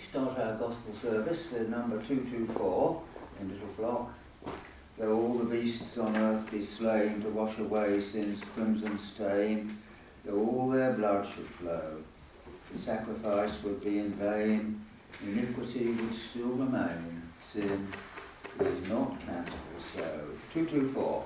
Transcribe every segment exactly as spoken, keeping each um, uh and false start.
start our gospel service with number two two four in Little Flock. Though all the beasts on earth be slain to wash away sin's crimson stain, though all their blood should flow, the sacrifice would be in vain, iniquity would still remain, sin is not cancelled so. two two four.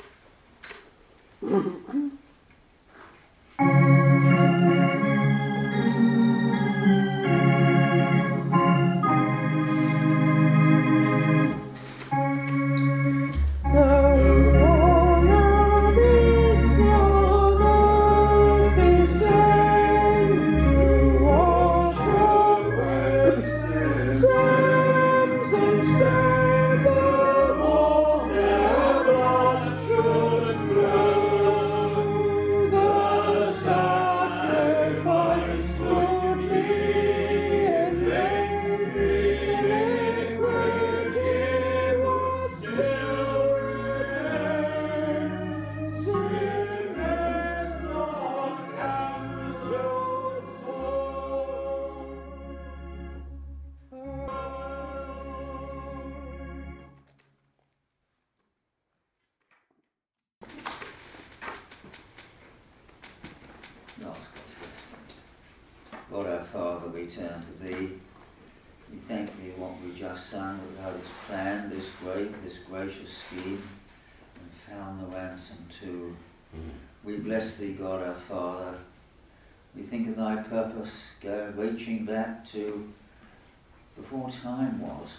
God our Father, we turn to Thee. We thank Thee what we just sung about its plan, this great, this gracious scheme, and found the ransom too. Mm-hmm. We bless Thee, God our Father. We think of Thy purpose, go reaching back to before time was.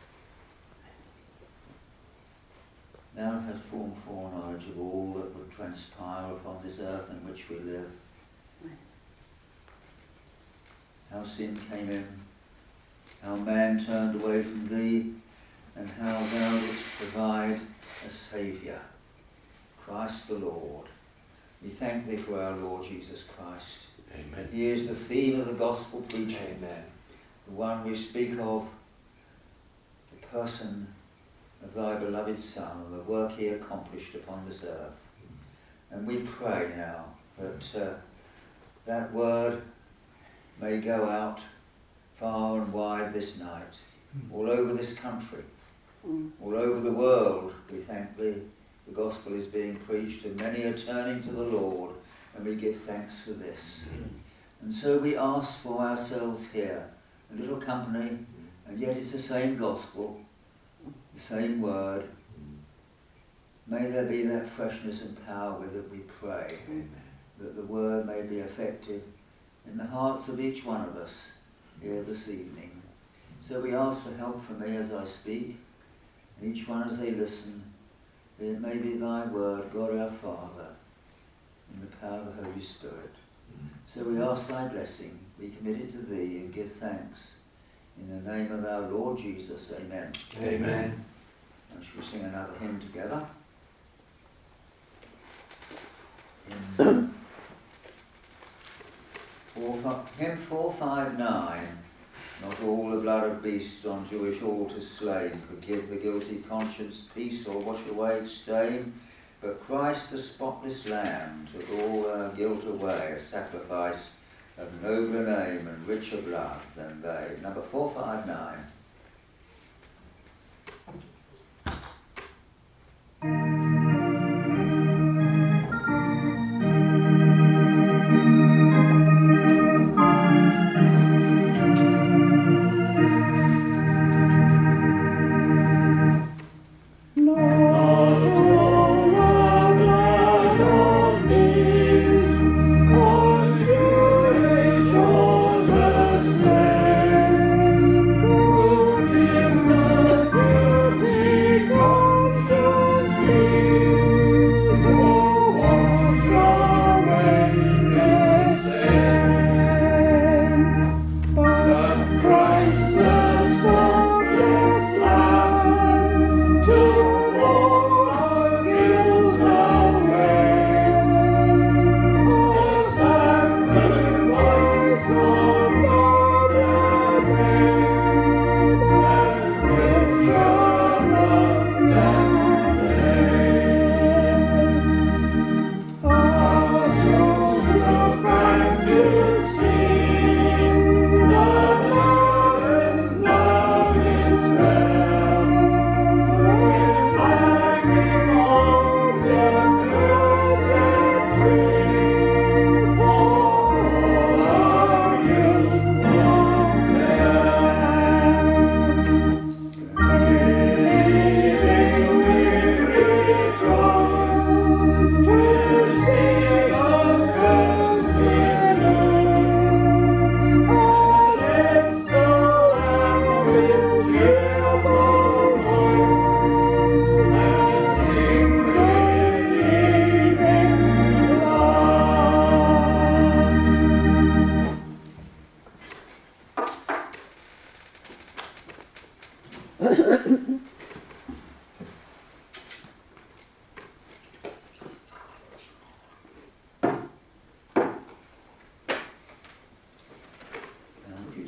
Thou hast formed foreknowledge of all that would transpire upon this earth in which we live. How sin came in, how man turned away from Thee, and how Thou didst provide a Saviour, Christ the Lord. We thank Thee for our Lord Jesus Christ. Amen. He is the theme of the gospel preaching. Amen. The one we speak of, the person of Thy beloved Son and the work He accomplished upon this earth. And we pray now that uh, that word may go out far and wide this night, all over this country, mm. all over the world. We thank Thee. The gospel is being preached and many are turning to the Lord, and we give thanks for this. Mm. And so we ask for ourselves here, a little company, mm. and yet it's the same gospel, the same word. Mm. May there be that freshness and power with it, we pray, Amen. That the word may be effective in the hearts of each one of us here this evening. So we ask for help from me as I speak, and each one as they listen, that it may be Thy word, God our Father, in the power of the Holy Spirit. So we ask Thy blessing, we commit it to Thee and give thanks. In the name of our Lord Jesus, amen. Amen. And shall we sing another hymn together? In Four, hymn four five nine. Not all the blood of beasts on Jewish altars slain could give the guilty conscience peace or wash away its stain, but Christ the spotless Lamb took all our guilt away, a sacrifice of nobler name and richer blood than they. Number four five nine.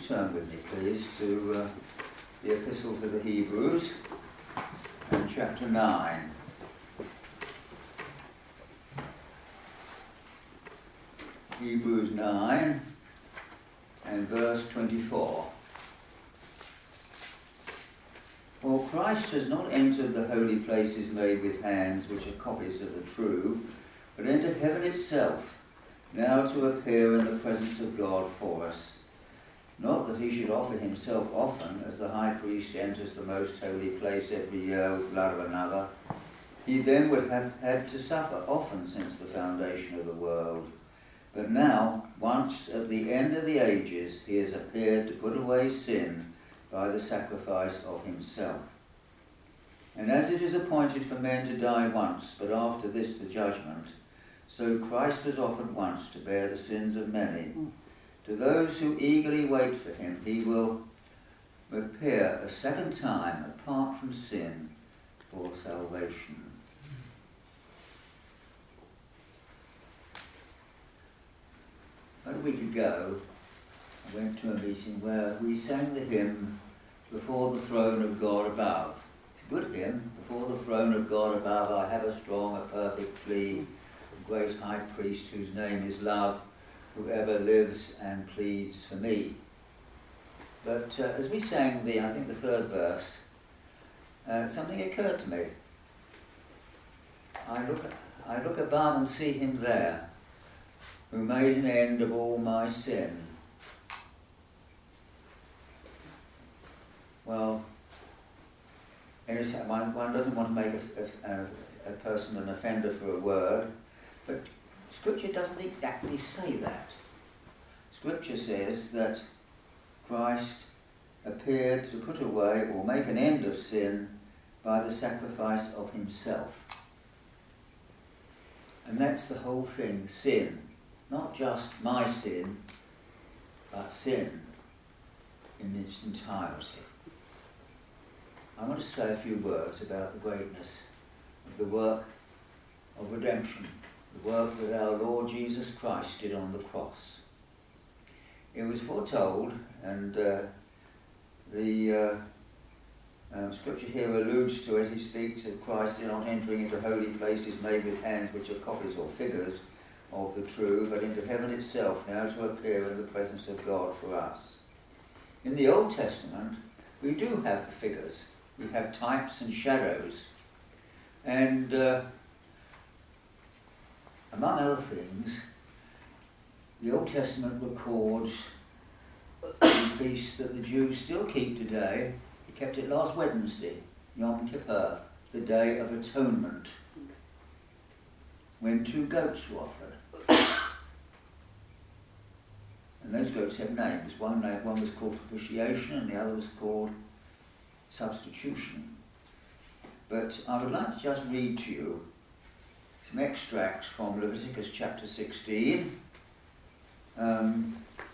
turn with me, please, to uh, the Epistle to the Hebrews, and chapter nine. Hebrews nine and verse twenty-four. For Christ has not entered the holy places made with hands, which are copies of the true, but entered heaven itself, now to appear in the presence of God for us. Not that he should offer himself often, as the high priest enters the most holy place every year with blood of another. He then would have had to suffer often since the foundation of the world. But now, once at the end of the ages, he has appeared to put away sin by the sacrifice of himself. And as it is appointed for men to die once, but after this the judgment, so Christ has offered once to bear the sins of many. To those who eagerly wait for him, he will appear a second time apart from sin for salvation. About a week ago, I went to a meeting where we sang the hymn, Before the Throne of God Above. It's a good hymn. Before the throne of God above, I have a strong, a perfect plea, a great high priest whose name is love, whoever lives and pleads for me. But uh, as we sang the, I think the third verse, uh, something occurred to me. I look, I look above and see him there, who made an end of all my sin. Well, one, one doesn't want to make a, a, a person an offender for a word, but Scripture doesn't exactly say that. Scripture says that Christ appeared to put away or make an end of sin by the sacrifice of himself. And that's the whole thing, sin. Not just my sin, but sin in its entirety. I want to say a few words about the greatness of the work of redemption, the work that our Lord Jesus Christ did on the cross. It was foretold, and uh, the uh, um, scripture here alludes to it. He speaks of Christ not entering into holy places made with hands, which are copies or figures of the true, but into heaven itself, now to appear in the presence of God for us. In the Old Testament, we do have the figures. We have types and shadows. And uh, among other things, the Old Testament records the feast that the Jews still keep today. They kept it last Wednesday, Yom Kippur, the Day of Atonement, when two goats were offered. And those goats had names. One, one was called propitiation and the other was called substitution. But I would like to just read to you some extracts from Leviticus chapter sixteen. Um,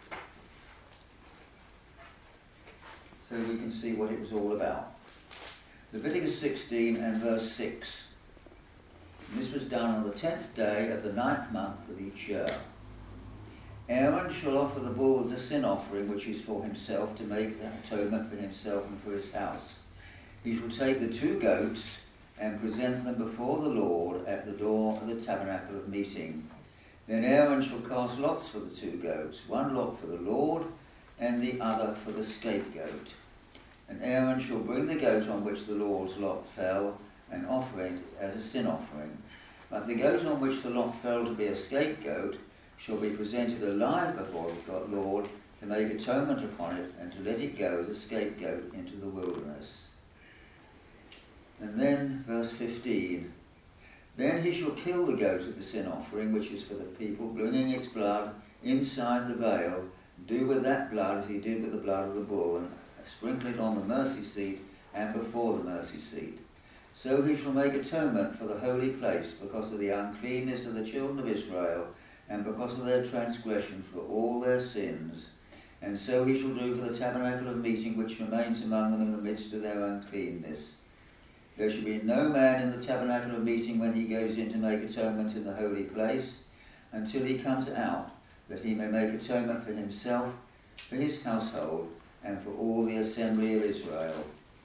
so we can see what it was all about. Leviticus sixteen and verse six. And this was done on the tenth day of the ninth month of each year. Aaron shall offer the bull as a sin offering, which is for himself, to make atonement for himself and for his house. He shall take the two goats and present them before the Lord at the door of the tabernacle of meeting. Then Aaron shall cast lots for the two goats, one lot for the Lord and the other for the scapegoat. And Aaron shall bring the goat on which the Lord's lot fell and offer it as a sin offering. But the goat on which the lot fell to be a scapegoat shall be presented alive before the Lord to make atonement upon it and to let it go as a scapegoat into the wilderness. And then verse fifteen. Then he shall kill the goat of the sin offering, which is for the people, bringing its blood inside the veil, do with that blood as he did with the blood of the bull, and sprinkle it on the mercy seat and before the mercy seat. So he shall make atonement for the holy place because of the uncleanness of the children of Israel, and because of their transgression for all their sins. And so he shall do for the tabernacle of meeting which remains among them in the midst of their uncleanness. There shall be no man in the tabernacle of meeting when he goes in to make atonement in the holy place, until he comes out, that he may make atonement for himself for his household, and for all the assembly of Israel.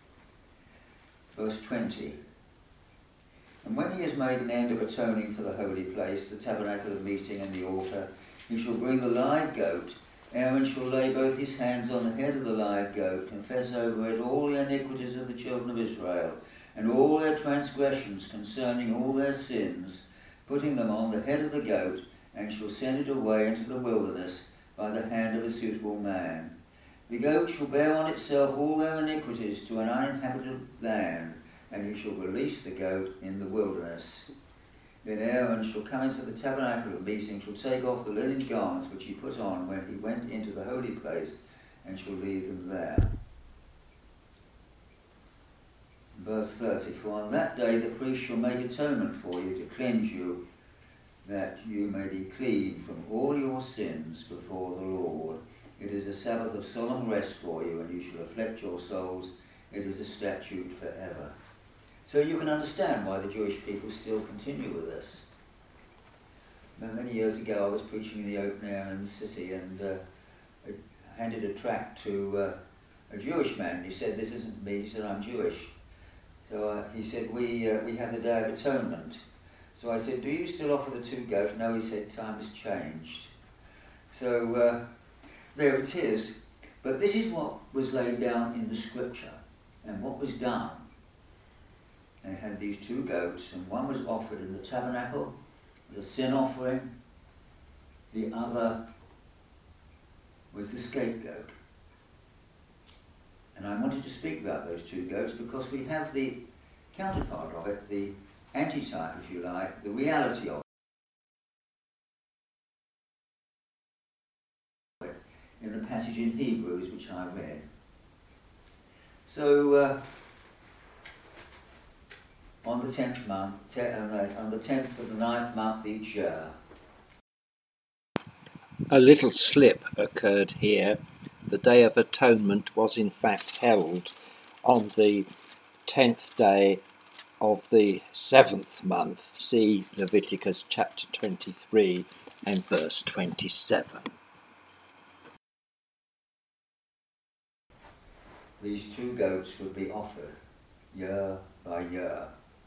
Verse twenty. And when he has made an end of atoning for the holy place, the tabernacle of meeting and the altar, he shall bring the live goat. Aaron shall lay both his hands on the head of the live goat, confess over it all the iniquities of the children of Israel, and all their transgressions concerning all their sins, putting them on the head of the goat, and shall send it away into the wilderness by the hand of a suitable man. The goat shall bear on itself all their iniquities to an uninhabited land, and you shall release the goat in the wilderness. Then Aaron shall come into the tabernacle of meeting, shall take off the linen garments which he put on when he went into the holy place, and shall leave them there. Verse thirty, for on that day the priest shall make atonement for you to cleanse you, that you may be clean from all your sins before the Lord. It is a Sabbath of solemn rest for you, and you shall afflict your souls. It is a statute forever. So you can understand why the Jewish people still continue with this. Now, many years ago I was preaching in the open air in the city, and uh, I handed a tract to uh, a Jewish man. He said, "This isn't me." He said, "I'm Jewish." So uh, he said, we, uh, we have the Day of Atonement. So I said, "Do you still offer the two goats?" "No," he said, "time has changed." So uh, there it is. But this is what was laid down in the scripture and what was done. They had these two goats, and one was offered in the tabernacle as a sin offering. The other was the scapegoat. And I wanted to speak about those two goats because we have the counterpart of it, the antitype, if you like, the reality of it, in the passage in Hebrews which I read. So, uh, on the tenth month, te- on the tenth of the ninth month each year. A little slip occurred here. The Day of Atonement was in fact held on the tenth day of the seventh month. See Leviticus chapter twenty-three and verse twenty-seven. These two goats would be offered year by year.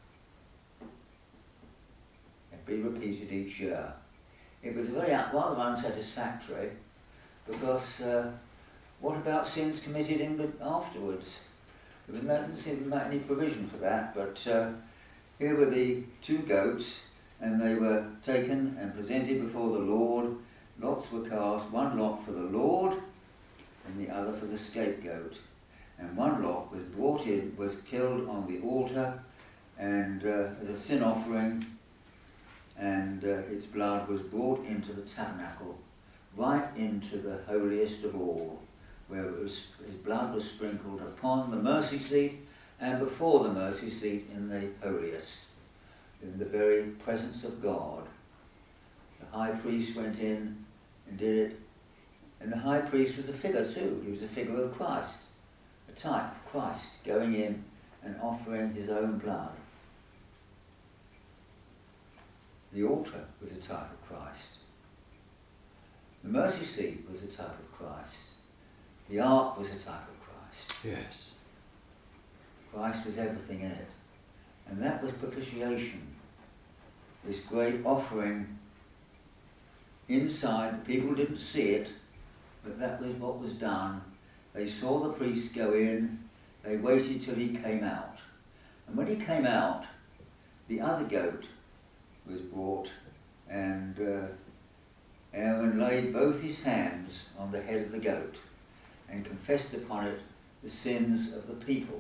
Be repeated each year. It was very rather unsatisfactory because uh, what about sins committed in afterwards? There was no, didn't seem to be any provision for that, but uh, here were the two goats, and they were taken and presented before the Lord. Lots were cast, one lot for the Lord and the other for the scapegoat. And one lot was brought in, was killed on the altar and uh, as a sin offering, and uh, its blood was brought into the tabernacle, right into the holiest of all, where it was, his blood was sprinkled upon the mercy seat and before the mercy seat in the holiest, in the very presence of God. The high priest went in and did it, and the high priest was a figure too. He was a figure of Christ, a type of Christ going in and offering his own blood. The altar was a type of Christ. The mercy seat was a type of Christ. The ark was a type of Christ. Yes. Christ was everything in it. And that was propitiation. This great offering inside. The people didn't see it, but that was what was done. They saw the priest go in. They waited till he came out. And when he came out, the other goat was brought, and uh, Aaron laid both his hands on the head of the goat and confessed upon it the sins of the people.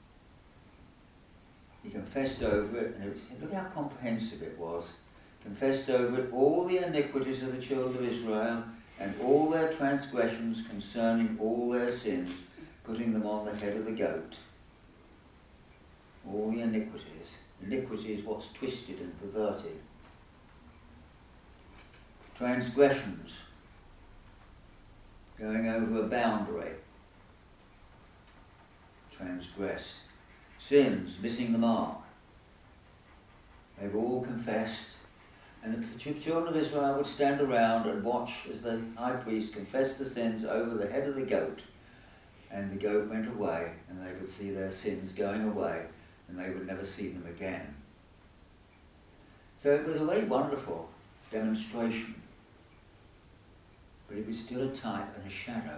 He confessed over it, and it was, look how comprehensive it was. Confessed over it all the iniquities of the children of Israel and all their transgressions concerning all their sins, putting them on the head of the goat. All the iniquities. Iniquity is what's twisted and perverted. Transgressions, going over a boundary, transgress. Sins, missing the mark. They've all confessed, And the children of Israel would stand around and watch as the high priest confessed the sins over the head of the goat. And the goat went away, and they would see their sins going away, and they would never see them again. So it was a very wonderful demonstration. But it was still a type and a shadow.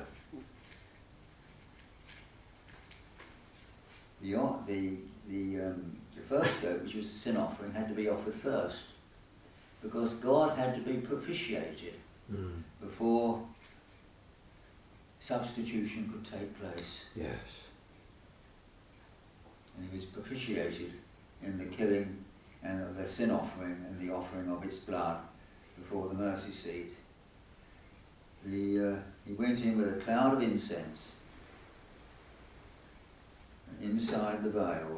The, the, the, um, the first goat, which was the sin offering, had to be offered first, because God had to be propitiated mm. before substitution could take place. Yes. And he was propitiated in the killing and of the sin offering and the offering of its blood before the mercy seat. The, uh, he went in with a cloud of incense, and inside the veil,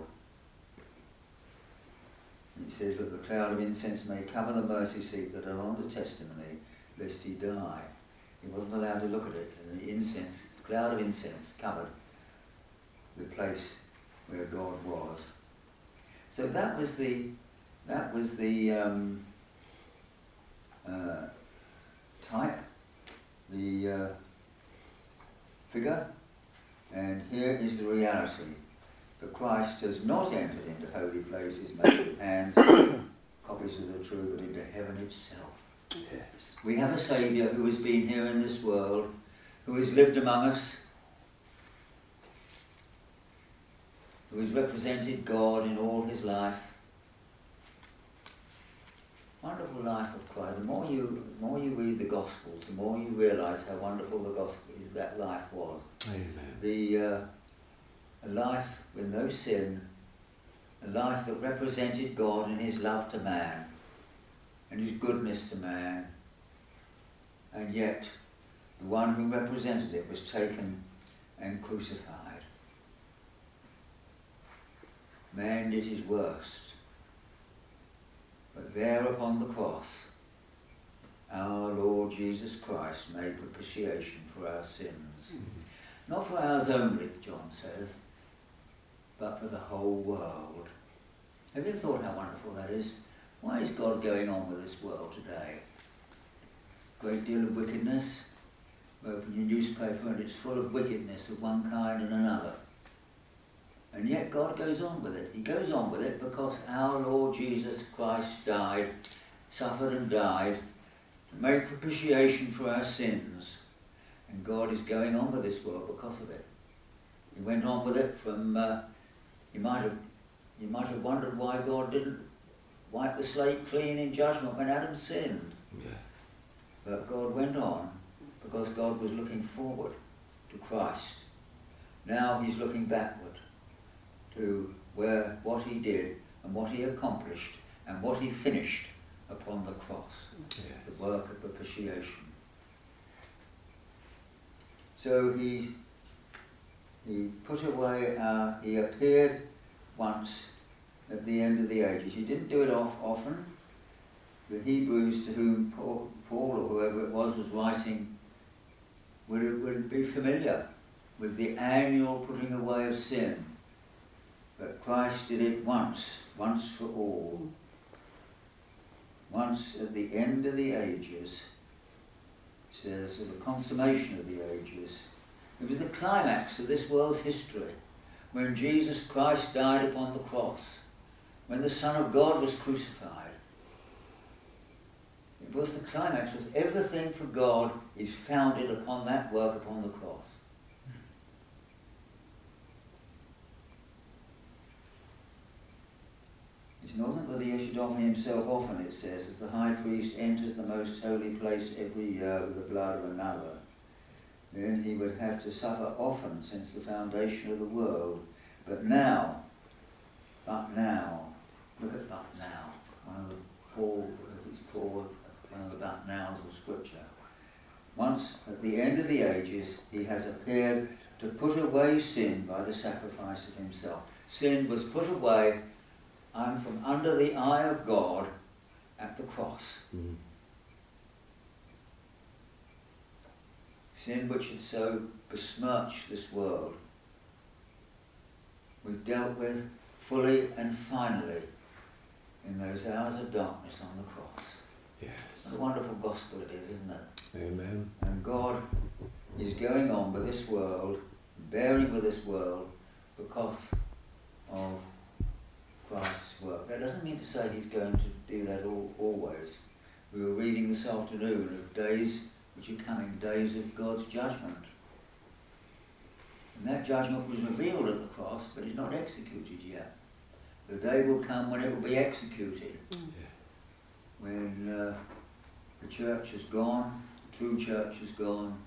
and it says that the cloud of incense may cover the mercy seat that along the testimony, lest he die. He wasn't allowed to look at it, and the incense, the cloud of incense covered the place where God was. So that was the that was the um, uh, type, the uh, figure, and here is the reality. But Christ has not entered into holy places made with hands, copies of the true, but into heaven itself. Yes. We have a Saviour who has been here in this world, who has lived among us, who has represented God in all his life. Wonderful life of Christ. The more you, the more you read the Gospels, the more you realise how wonderful the Gospel is, that life was. Amen. The uh, a life with no sin, a life that represented God in his love to man and his goodness to man, and yet the one who represented it was taken and crucified. Man did his worst, but there upon the cross, our Lord Jesus Christ made propitiation for our sins. Mm-hmm. Not for ours only, John says, but for the whole world. Have you thought how wonderful that is? Why is God going on with this world today? Great deal of wickedness. Open your newspaper and it's full of wickedness of one kind and another. And yet God goes on with it. He goes on with it because our Lord Jesus Christ died, suffered and died, to make propitiation for our sins. And God is going on with this world because of it. He went on with it from, uh, you might have you might have wondered why God didn't wipe the slate clean in judgment when Adam sinned. Yeah. But God went on because God was looking forward to Christ. Now he's looking backward to where what he did and what he accomplished and what he finished upon the cross, yeah. the work of propitiation. So he he put away, uh, he appeared once at the end of the ages. He didn't do it off often. The Hebrews to whom Paul, Paul or whoever it was was writing would, would be familiar with the annual putting away of sin. But Christ did it once, once for all. Once at the end of the ages, says, at the consummation of the ages. It was the climax of this world's history, when Jesus Christ died upon the cross, when the Son of God was crucified. It was the climax, was everything for God is founded upon that work upon the cross. It wasn't that he should offer himself often, it says, as the high priest enters the most holy place every year with the blood of another. Then he would have to suffer often since the foundation of the world. But now, but now, look at but now, one of the Paul, it's Paul, one of the but nows of Scripture. Once, at the end of the ages, he has appeared to put away sin by the sacrifice of himself. Sin was put away and from under the eye of God at the cross. Mm. Sin which had so besmirched this world was dealt with fully and finally in those hours of darkness on the cross. Yes. What a wonderful gospel it is, isn't it? Amen. And God is going on with this world, bearing with this world, because of Christ's work. That doesn't mean to say he's going to do that all, always. We were reading this afternoon of days which are coming, days of God's judgment. And that judgment was revealed at the cross, but is not executed yet. The day will come when it will be executed. Yeah. When uh, the church is gone, the true church is gone,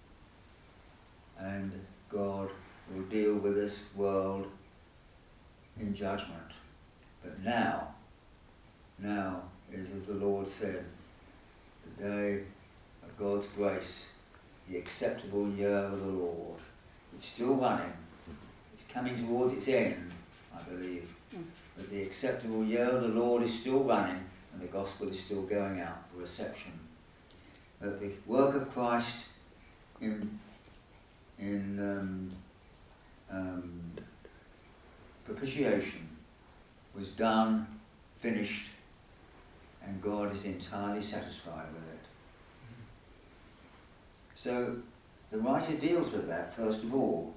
and God will deal with this world in judgment. But now, now is, as the Lord said, the day of God's grace, the acceptable year of the Lord. It's still running. It's coming towards its end, I believe. Mm. But the acceptable year of the Lord is still running, and the gospel is still going out for reception. But the work of Christ in in um, um, propitiation was done, finished, and God is entirely satisfied with it. So the writer deals with that first of all.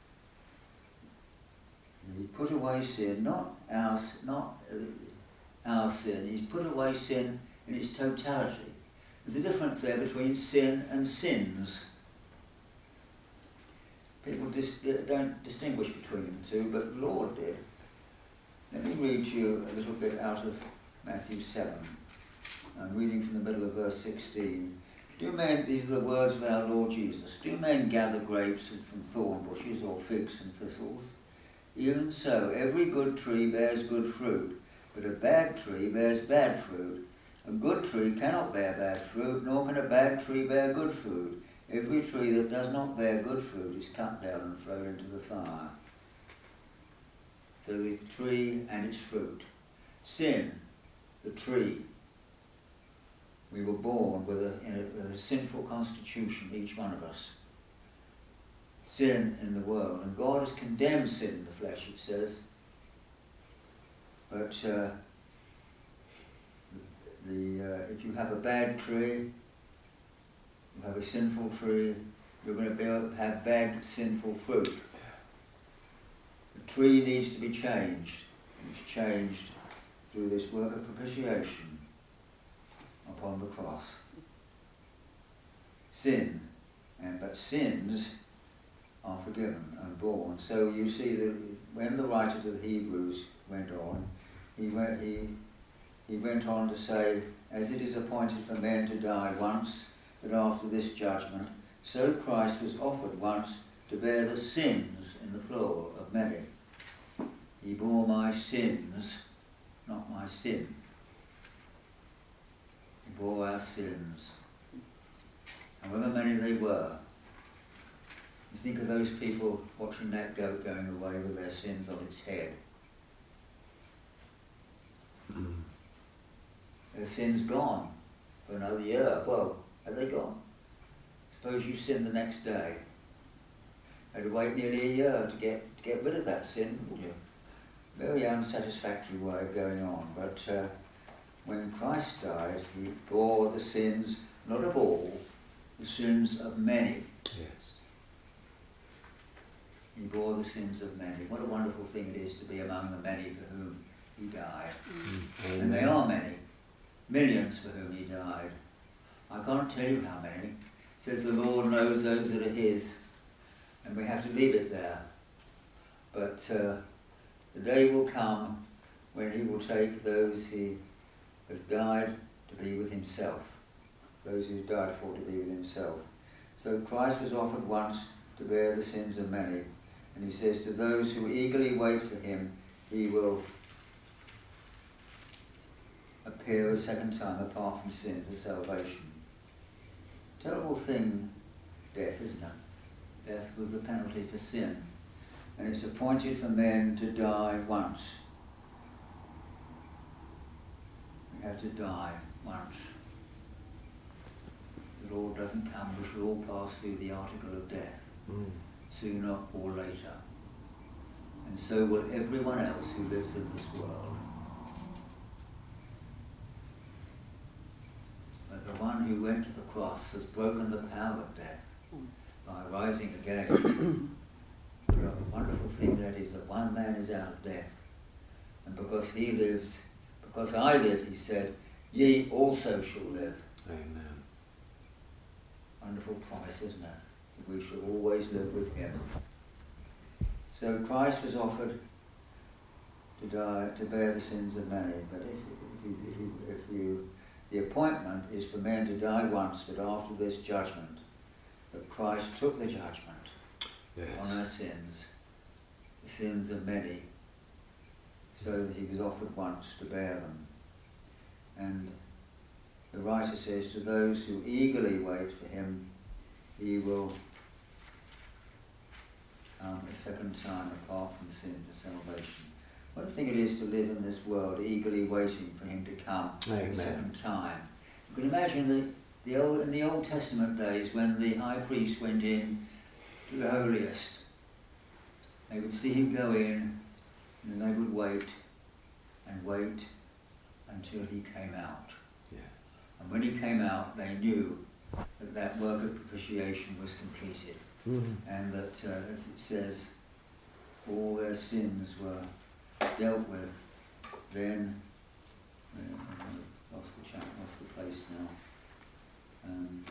He put away sin, not our, not uh, our sin. He's put away sin in its totality. There's a difference there between sin and sins. People dis- don't distinguish between the two, but the Lord did. Let me read to you a little bit out of Matthew seven. I'm reading from the middle of verse sixteen. Do men, these are the words of our Lord Jesus, do men gather grapes from thorn bushes or figs from thistles? Even so, every good tree bears good fruit, but a bad tree bears bad fruit. A good tree cannot bear bad fruit, nor can a bad tree bear good fruit. Every tree that does not bear good fruit is cut down and thrown into the fire. So the tree and its fruit. Sin, the tree. We were born with a, in a, with a sinful constitution, each one of us. Sin in the world. And God has condemned sin in the flesh, it says. But uh, the uh, if you have a bad tree, you have a sinful tree, you're going to be able to have bad, sinful fruit. The tree needs to be changed. And it's changed through this work of propitiation upon the cross. Sin, and but sins are forgiven and borne. So you see that when the writer to the Hebrews went on, he went, he, he went on to say, as it is appointed for men to die once, but after this judgment, so Christ was offered once to bear the sins, in the plural, of many. He bore my sins, not my sin. He bore our sins, however many they were. You think of those people watching that goat going away with their sins on its head. Mm. Their sins gone for another year. Well, are they gone? Suppose you sin the next day. Had to wait nearly a year to get to get rid of that sin, wouldn't you? Very unsatisfactory way of going on. But uh, when Christ died, he bore the sins, not of all, the sins of many. Yes. He bore the sins of many. What a wonderful thing it is to be among the many for whom he died. Mm. And they are many. Millions for whom he died. I can't tell you how many. It says the Lord knows those that are his. And we have to leave it there. But uh, the day will come when he will take those he has died to be with himself. Those he has died for to be with himself. So Christ was offered once to bear the sins of many. And he says, to those who eagerly wait for him, he will appear a second time apart from sin for salvation. Terrible thing, death, isn't it? Death was the penalty for sin. And it's appointed for men to die once. We have to die once. The Lord doesn't come, we shall all pass through the article of death. Mm. Sooner or later. And so will everyone else who lives in this world. one who went to the cross has broken the power of death by rising again. What a wonderful thing that is, that one man is out of death. And because he lives, because I live, he said, ye also shall live. Amen. Wonderful promise, isn't it? That we shall always live with him. So Christ was offered to die, to bear the sins of many. But if, if, you, if, you, if you, the appointment is for men to die once, but after this judgment, that Christ took the judgment Yes. on our sins, the sins of many, so that he was offered once to bear them. And the writer says, to those who eagerly wait for him, he will come a second time apart from sin to salvation. What a thing it is to live in this world, eagerly waiting for him to come Amen. a second time. You can imagine the, the old, in the Old Testament days when the high priest went in to the holiest, they would see him go in, and they would wait and wait until he came out. Yeah. And when he came out, they knew that that work of propitiation was completed, Mm-hmm. and that, uh, as it says, all their sins were dealt with. Then, uh, I've lost the chap, lost the place now. Um,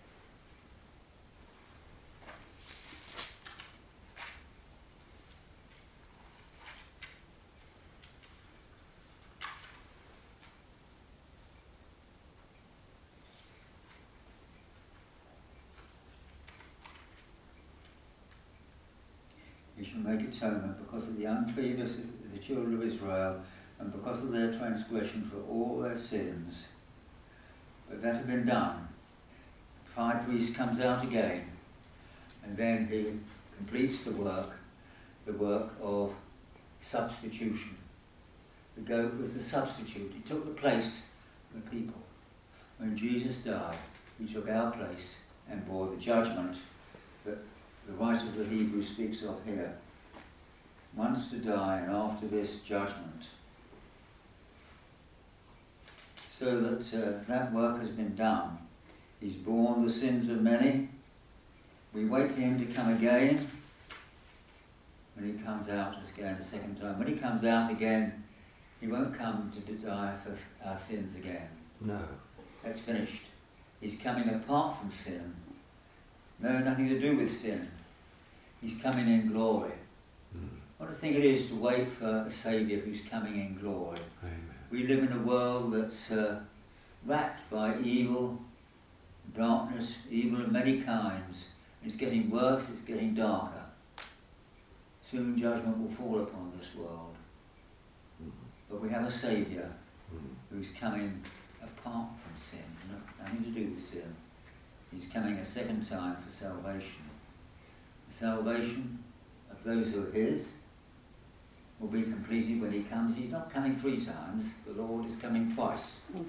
He shall make atonement because of the uncleanness of the children of Israel and because of their transgression for all their sins. But that had been done. The high priest comes out again, and then he completes the work, the work of substitution. The goat was the substitute. He took the place of the people. When Jesus died, he took our place and bore the judgment that the writer of the Hebrews speaks of here. Once to die, and after this, judgment. So that uh, that work has been done. He's borne the sins of many. We wait for him to come again. When he comes out again a second time. When he comes out again, he won't come to die for our sins again. No. That's finished. He's coming apart from sin. No, nothing to do with sin. He's coming in glory. Mm. What a thing it is to wait for a Saviour who's coming in glory. Amen. We live in a world that's uh, racked by evil, darkness, evil of many kinds. It's getting worse, it's getting darker. Soon judgment will fall upon this world. Mm. But we have a Saviour Mm. who's coming apart from sin, no- nothing to do with sin. He's coming a second time for salvation. The salvation of those who are his will be completed when he comes. He's not coming three times, the Lord is coming twice. Mm.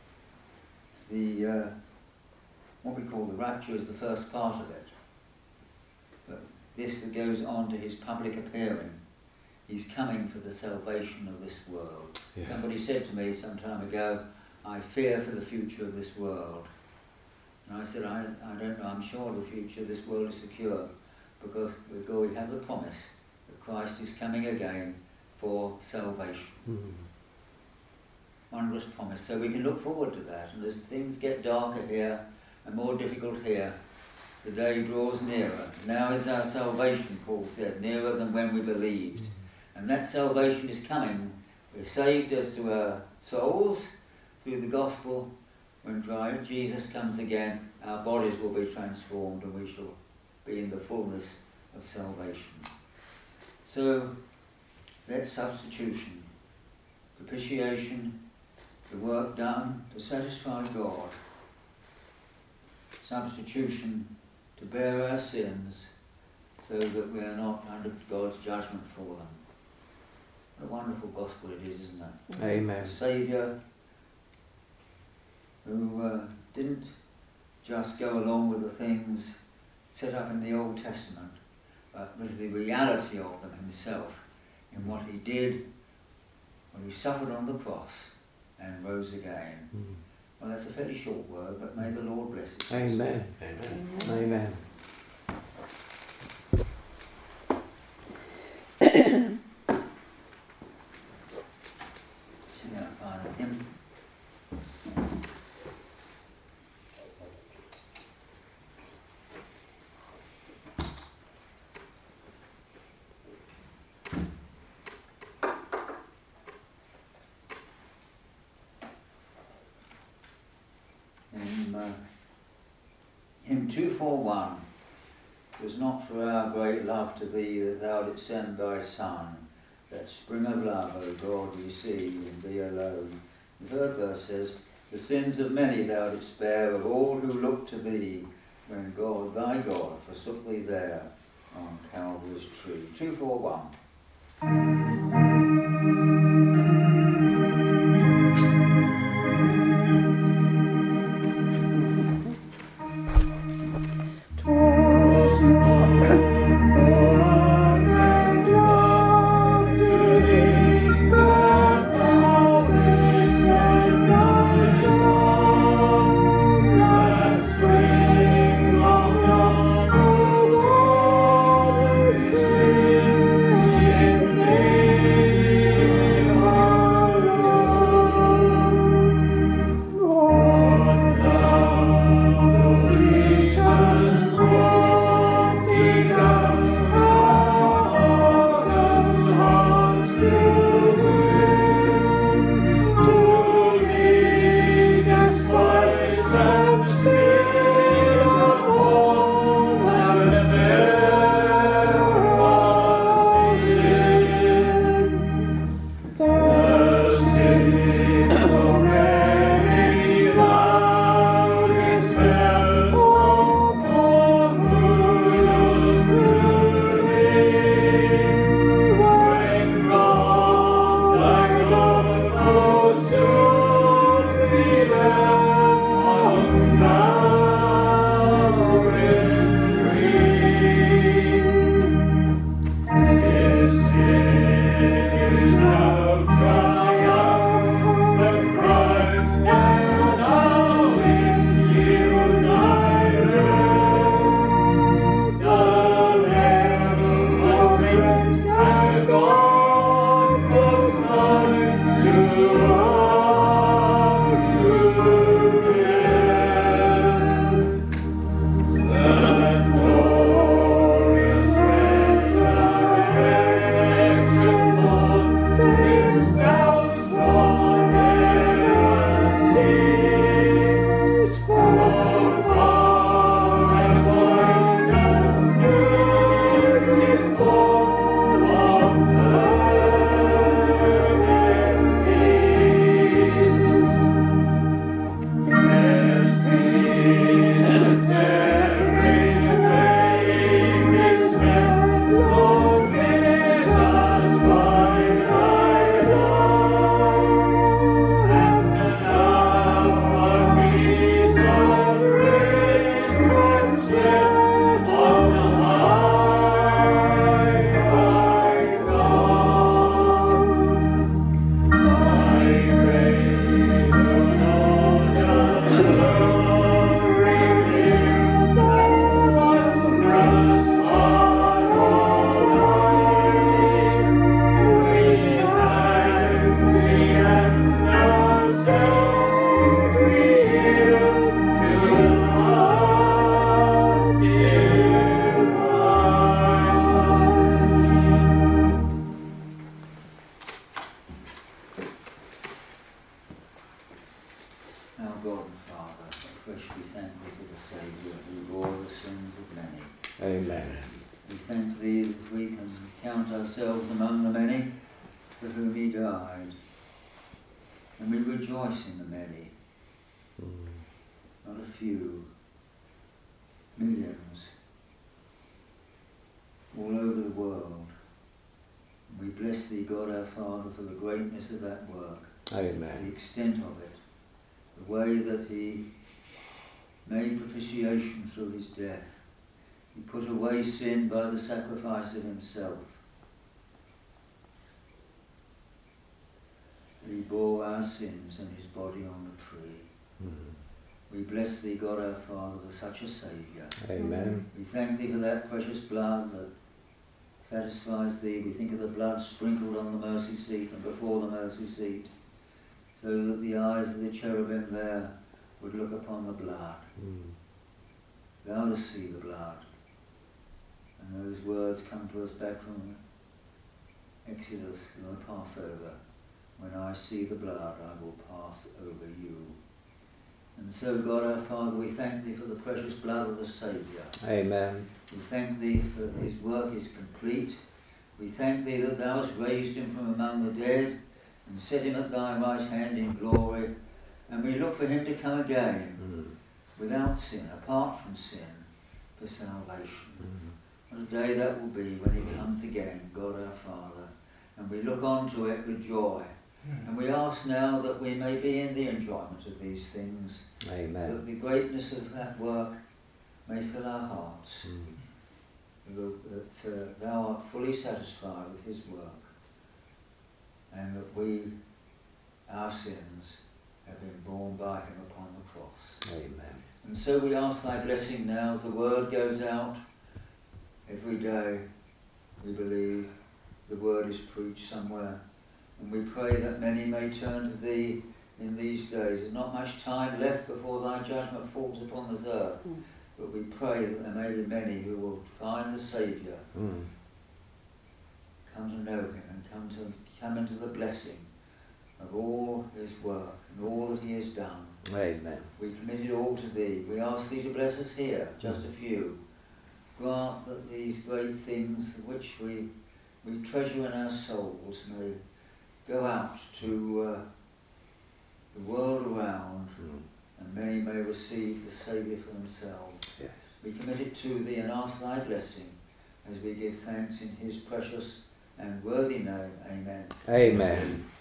The uh, what we call the rapture is the first part of it. But this that goes on to his public appearing, he's coming for the salvation of this world. Yeah. Somebody said to me some time ago, I fear for the future of this world. And I said, I, I don't know, I'm sure the future of this world is secure because we go, we have the promise that Christ is coming again for salvation. Mm. Wondrous promise. So we can look forward to that. And as things get darker here and more difficult here, the day draws nearer. Now is our salvation, Paul said, nearer than when we believed. Mm. And that salvation is coming. We're saved as to our souls through the gospel. When Jesus comes again, our bodies will be transformed and we shall be in the fullness of salvation. So, that's substitution. Propitiation, the work done to satisfy God. Substitution, to bear our sins so that we are not under God's judgment for them. What a wonderful gospel it is, isn't it? Amen. A Saviour who uh, didn't just go along with the things set up in the Old Testament, but was the reality of them himself in what he did when he suffered on the cross and rose again. Mm. Well, that's a fairly short word, but may the Lord bless it. Amen. Amen. Amen. Sing our final hymn. Hymn two forty-one. It was not for our great love to thee that thou didst send thy Son, that spring of love, O God, we see in thee alone. The third verse says, the sins of many thou didst spare, of all who look to thee, when God, thy God, forsook thee there on Calvary's tree. two forty-one. Of that work, Amen. The extent of it, the way that he made propitiation through his death. He put away sin by the sacrifice of himself. He bore our sins in his body on the tree. Mm. We bless thee, God our Father, for such a Saviour. Amen. We thank thee for that precious blood that satisfies thee. We think of the blood sprinkled on the mercy seat and before the mercy seat, so that the eyes of the cherubim there would look upon the blood. Mm. Thou dost see the blood. And those words come to us back from Exodus, the Passover. When I see the blood, I will pass over you. And so, God our Father, we thank thee for the precious blood of the Saviour. Amen. We thank thee for his work is complete. We thank thee that thou hast raised him from among the dead and set him at thy right hand in glory. And we look for him to come again Mm. without sin, apart from sin, for salvation. Mm. What a day that will be when he comes again, God our Father. And we look on to it with joy. And we ask now that we may be in the enjoyment of these things, Amen. that the greatness of that work may fill our hearts, Mm. that uh, thou art fully satisfied with his work, and that we, our sins, have been borne by him upon the cross. Amen. And so we ask thy blessing now as the word goes out every day. We believe the word is preached somewhere. And we pray that many may turn to thee in these days. There's not much time left before thy judgment falls upon this earth. Mm. But we pray that there may be many who will find the Saviour, Mm. come to know him and come to come into the blessing of all his work and all that he has done. Amen. We commit it all to thee. We ask thee to bless us here, just a few. Grant that these great things which we, we treasure in our souls may go out to uh, the world around, Mm. and many may receive the Saviour for themselves. Yes. We commit it to thee and ask thy blessing as we give thanks in his precious and worthy name. Amen. Amen.